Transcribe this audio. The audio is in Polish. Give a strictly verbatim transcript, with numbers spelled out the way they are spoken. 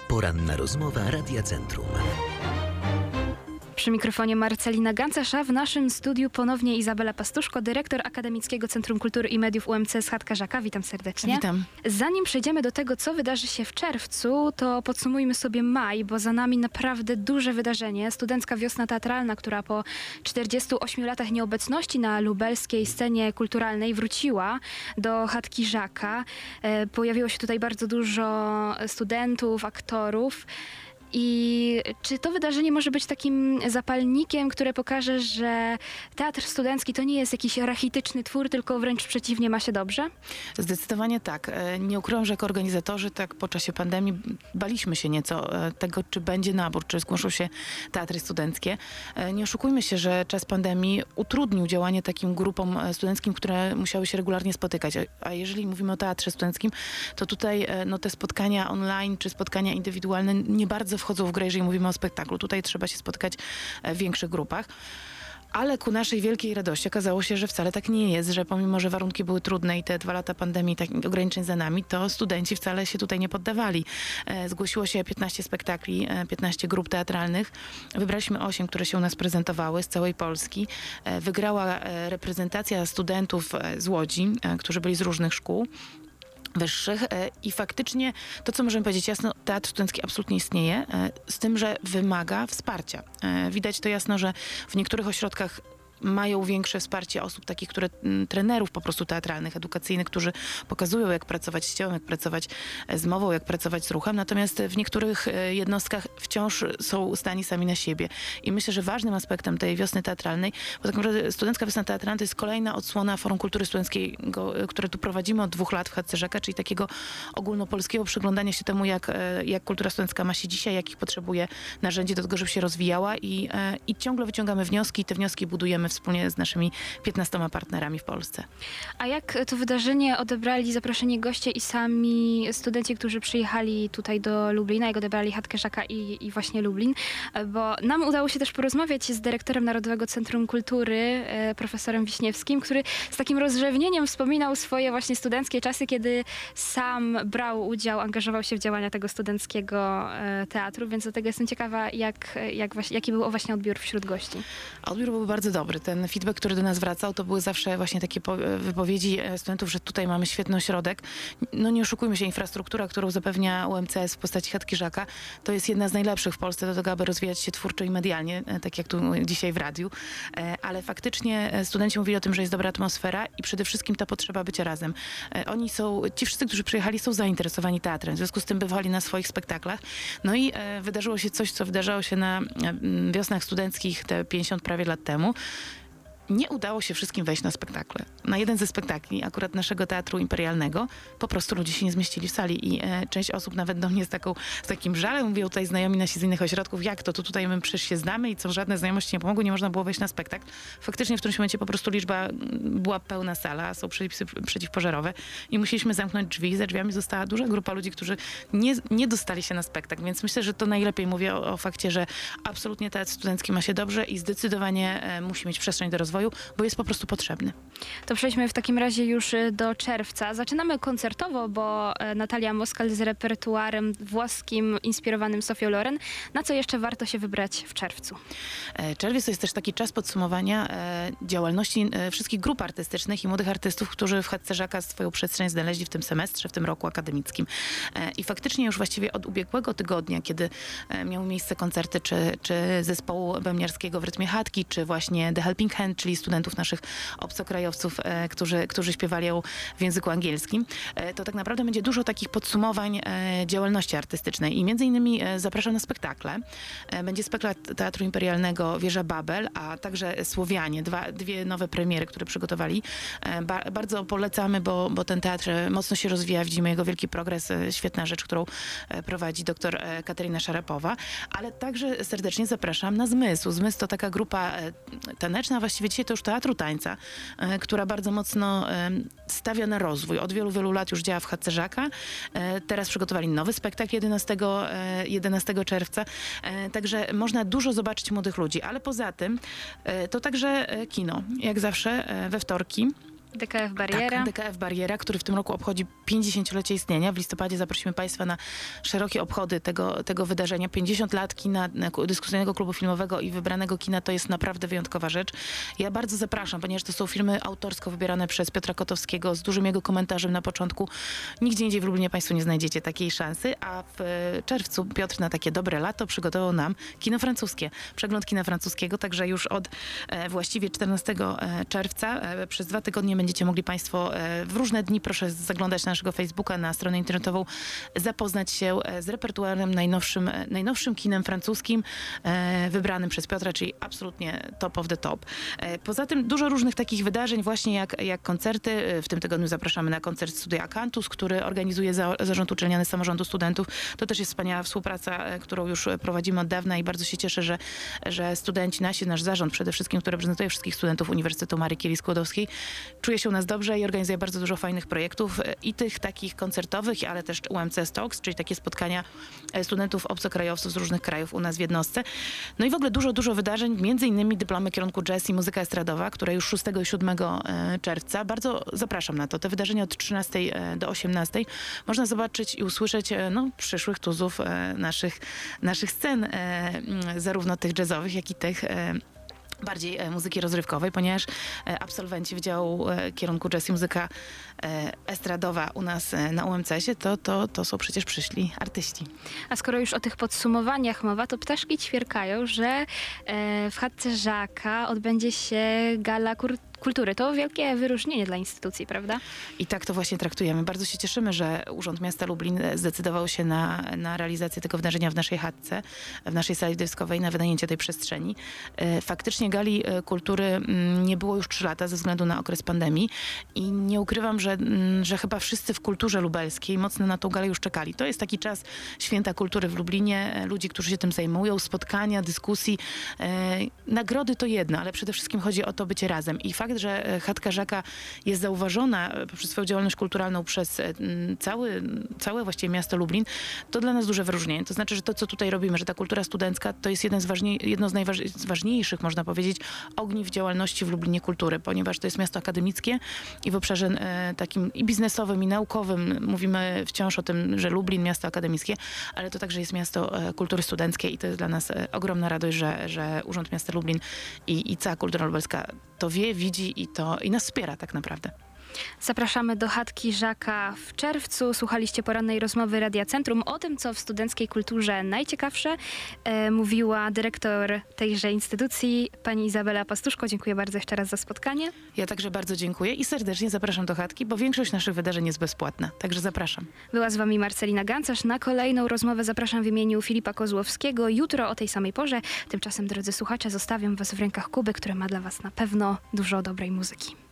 Poranna rozmowa Radia Centrum. Przy mikrofonie Marcelina Gancarz, a w naszym studiu ponownie Izabela Pastuszko, dyrektor Akademickiego Centrum Kultury i Mediów U M C z Chatkarzaka. Witam serdecznie. Witam. Zanim przejdziemy do tego, co wydarzy się w czerwcu, to podsumujmy sobie maj, bo za nami naprawdę duże wydarzenie. Studencka Wiosna Teatralna, która po czterdziestu ośmiu latach nieobecności na lubelskiej scenie kulturalnej wróciła do Chatkiżaka. E, pojawiło się tutaj bardzo dużo studentów, aktorów. I czy to wydarzenie może być takim zapalnikiem, które pokaże, że teatr studencki to nie jest jakiś rachityczny twór, tylko wręcz przeciwnie, ma się dobrze? Zdecydowanie tak. Nie ukrywam, że jako organizatorzy tak po czasie pandemii baliśmy się nieco tego, czy będzie nabór, czy zgłoszą się teatry studenckie. Nie oszukujmy się, że czas pandemii utrudnił działanie takim grupom studenckim, które musiały się regularnie spotykać. A jeżeli mówimy o teatrze studenckim, to tutaj no, te spotkania online, czy spotkania indywidualne nie bardzo wchodzą w grę, jeżeli mówimy o spektaklu. Tutaj trzeba się spotkać w większych grupach. Ale ku naszej wielkiej radości okazało się, że wcale tak nie jest, że pomimo, że warunki były trudne i te dwa lata pandemii, takich ograniczeń za nami, to studenci wcale się tutaj nie poddawali. Zgłosiło się piętnaście spektakli, piętnaście grup teatralnych. Wybraliśmy osiem, które się u nas prezentowały z całej Polski. Wygrała reprezentacja studentów z Łodzi, którzy byli z różnych szkół wyższych i faktycznie to, co możemy powiedzieć jasno, teatr studencki absolutnie istnieje, z tym, że wymaga wsparcia. Widać to jasno, że w niektórych ośrodkach mają większe wsparcie osób takich, które trenerów po prostu teatralnych, edukacyjnych, którzy pokazują, jak pracować z ciałem, jak pracować z mową, jak pracować z ruchem. Natomiast w niektórych jednostkach wciąż są stani sami na siebie. I myślę, że ważnym aspektem tej wiosny teatralnej, bo tak naprawdę Studencka Wiosna Teatralna to jest kolejna odsłona Forum Kultury Studenckiego, które tu prowadzimy od dwóch lat w Chatkarzaka, czyli takiego ogólnopolskiego przyglądania się temu, jak, jak kultura studencka ma się dzisiaj, jakich potrzebuje narzędzi do tego, żeby się rozwijała i, i ciągle wyciągamy wnioski i te wnioski budujemy wspólnie z naszymi piętnastoma partnerami w Polsce. A jak to wydarzenie odebrali zaproszeni goście i sami studenci, którzy przyjechali tutaj do Lublina, jak odebrali Chatkarzaka i, i właśnie Lublin? Bo nam udało się też porozmawiać z dyrektorem Narodowego Centrum Kultury, profesorem Wiśniewskim, który z takim rozrzewnieniem wspominał swoje właśnie studenckie czasy, kiedy sam brał udział, angażował się w działania tego studenckiego teatru, więc do tego jestem ciekawa, jak, jak właśnie, jaki był właśnie odbiór wśród gości. Odbiór był bardzo dobry. Ten feedback, który do nas wracał, to były zawsze właśnie takie wypowiedzi studentów, że tutaj mamy świetny ośrodek. No nie oszukujmy się, infrastruktura, którą zapewnia U M C S w postaci Chatkarzaka, to jest jedna z najlepszych w Polsce do tego, aby rozwijać się twórczo i medialnie, tak jak tu dzisiaj w radiu. Ale faktycznie studenci mówili o tym, że jest dobra atmosfera i przede wszystkim ta potrzeba bycia razem. Oni są, ci wszyscy, którzy przyjechali, są zainteresowani teatrem. W związku z tym bywali na swoich spektaklach. No i wydarzyło się coś, co wydarzało się na wiosnach studenckich te pięćdziesiąt prawie lat temu. Nie udało się wszystkim wejść na spektakle. Na jeden ze spektakli, akurat naszego Teatru Imperialnego, po prostu ludzie się nie zmieścili w sali i e, część osób nawet do mnie z, taką, z takim żalem mówią tutaj znajomi nasi z innych ośrodków, jak to, to tutaj my przecież się znamy i co, żadne znajomości nie pomogły, nie można było wejść na spektakl. Faktycznie w którymś momencie po prostu liczba, była pełna sala, są przepisy przeciwpożarowe i musieliśmy zamknąć drzwi i za drzwiami została duża grupa ludzi, którzy nie, nie dostali się na spektakl, więc myślę, że to najlepiej mówię o, o fakcie, że absolutnie teatr studencki ma się dobrze i zdecydowanie e, musi mieć przestrzeń do rozwoju, bo jest po prostu potrzebny. To przejdźmy w takim razie już do czerwca. Zaczynamy koncertowo, bo Natalia Moskal z repertuarem włoskim inspirowanym Sofią Loren. Na co jeszcze warto się wybrać w czerwcu? Czerwiec to jest też taki czas podsumowania e, działalności e, wszystkich grup artystycznych i młodych artystów, którzy w Chatkarzaka swoją przestrzeń znaleźli w tym semestrze, w tym roku akademickim. E, I faktycznie już właściwie od ubiegłego tygodnia, kiedy e, miały miejsce koncerty czy, czy zespołu bębniarskiego w rytmie chatki, czy właśnie The Helping Hand, czyli studentów naszych obcokrajowców, e, którzy, którzy śpiewali ją w języku angielskim, e, to tak naprawdę będzie dużo takich podsumowań e, działalności artystycznej i między innymi e, zapraszam na spektakle. E, będzie spektakl Teatru Imperialnego Wieża Babel, a także Słowianie, dwa, dwie nowe premiery, które przygotowali. E, ba, bardzo polecamy, bo, bo ten teatr mocno się rozwija, widzimy jego wielki progres, e, świetna rzecz, którą e, prowadzi doktor e, Katarina Szarapowa, ale także serdecznie zapraszam na Zmysł. Zmysł to taka grupa e, taneczna, właściwie dzisiaj to już teatru tańca, e, która bardzo mocno e, stawia na rozwój. Od wielu, wielu lat już działa w Chatkarzaka. E, teraz przygotowali nowy spektakl jedenastego czerwca. E, także można dużo zobaczyć młodych ludzi, ale poza tym e, to także e, kino. Jak zawsze e, we wtorki. D K F Bariera. Tak, D K F Bariera, który w tym roku obchodzi pięćdziesięciolecie istnienia. W listopadzie zaprosimy Państwa na szerokie obchody tego, tego wydarzenia. pięćdziesiąt lat kina, dyskusyjnego klubu filmowego i wybranego kina to jest naprawdę wyjątkowa rzecz. Ja bardzo zapraszam, ponieważ to są filmy autorsko wybierane przez Piotra Kotowskiego z dużym jego komentarzem na początku. Nigdzie indziej w Lublinie Państwo nie znajdziecie takiej szansy, a w czerwcu Piotr na takie dobre lato przygotował nam kino francuskie. Przegląd kina francuskiego, także już od e, właściwie czternastego czerwca e, przez dwa tygodnie będziecie mogli Państwo e, w różne dni, proszę zaglądać na naszego Facebooka, na stronę internetową, zapoznać się z repertuarem najnowszym, e, najnowszym kinem francuskim e, wybranym przez Piotra, czyli absolutnie top of the top. E, poza tym dużo różnych takich wydarzeń, właśnie jak, jak koncerty. W tym tygodniu zapraszamy na koncert Studia Akantus, który organizuje za, Zarząd Uczelniany Samorządu Studentów. To też jest wspaniała współpraca, e, którą już prowadzimy od dawna i bardzo się cieszę, że, że studenci nasi, nasz zarząd przede wszystkim, który reprezentuje wszystkich studentów Uniwersytetu Marii Curie-Skłodowskiej, czuje się u nas dobrze i organizuje bardzo dużo fajnych projektów i tych takich koncertowych, ale też U M C Talks, czyli takie spotkania studentów obcokrajowców z różnych krajów u nas w jednostce. No i w ogóle dużo, dużo wydarzeń, między innymi dyplomy kierunku jazz i muzyka estradowa, które już szóstego i siódmego czerwca. Bardzo zapraszam na to. Te wydarzenia od trzynastej do osiemnastej można zobaczyć i usłyszeć no, przyszłych tuzów naszych, naszych scen, zarówno tych jazzowych, jak i tych bardziej e, muzyki rozrywkowej, ponieważ e, absolwenci Wydziału e, kierunku jazz i muzyka e, estradowa u nas e, na U M C esie, to, to, to są przecież przyszli artyści. A skoro już o tych podsumowaniach mowa, to ptaszki ćwierkają, że e, w chatce Żaka odbędzie się gala kur- kultury. To wielkie wyróżnienie dla instytucji, prawda? I tak to właśnie traktujemy. Bardzo się cieszymy, że Urząd Miasta Lublin zdecydował się na, na realizację tego wydarzenia w naszej chatce, w naszej sali widowiskowej, na wynajęcie tej przestrzeni. E, faktycznie gali e, kultury m, nie było już trzy lata ze względu na okres pandemii i nie ukrywam, że, m, że chyba wszyscy w kulturze lubelskiej mocno na tą galę już czekali. To jest taki czas święta kultury w Lublinie, e, ludzi, którzy się tym zajmują, spotkania, dyskusji. E, nagrody to jedno, ale przede wszystkim chodzi o to bycie razem. I fakt, że chatka Żaka jest zauważona poprzez swoją działalność kulturalną przez cały, całe właściwie miasto Lublin, to dla nas duże wyróżnienie. To znaczy, że to, co tutaj robimy, że ta kultura studencka to jest jeden z ważniej, jedno z najważniejszych, można powiedzieć, ogniw działalności w Lublinie kultury, ponieważ to jest miasto akademickie i w obszarze e, takim i biznesowym, i naukowym mówimy wciąż o tym, że Lublin miasto akademickie, ale to także jest miasto e, kultury studenckiej i to jest dla nas e, ogromna radość, że, że Urząd Miasta Lublin i, i cała kultura lubelska to wie, widzi i to i nas wspiera tak naprawdę. Zapraszamy do chatki Żaka w czerwcu. Słuchaliście porannej rozmowy Radia Centrum. O tym, co w studenckiej kulturze najciekawsze, e, mówiła dyrektor tejże instytucji, pani Izabela Pastuszko. Dziękuję bardzo jeszcze raz za spotkanie. Ja także bardzo dziękuję i serdecznie zapraszam do chatki, bo większość naszych wydarzeń jest bezpłatna. Także zapraszam. Była z wami Marcelina Gancarz. Na kolejną rozmowę zapraszam w imieniu Filipa Kozłowskiego. Jutro o tej samej porze. Tymczasem, drodzy słuchacze, zostawiam was w rękach Kuby, który ma dla was na pewno dużo dobrej muzyki.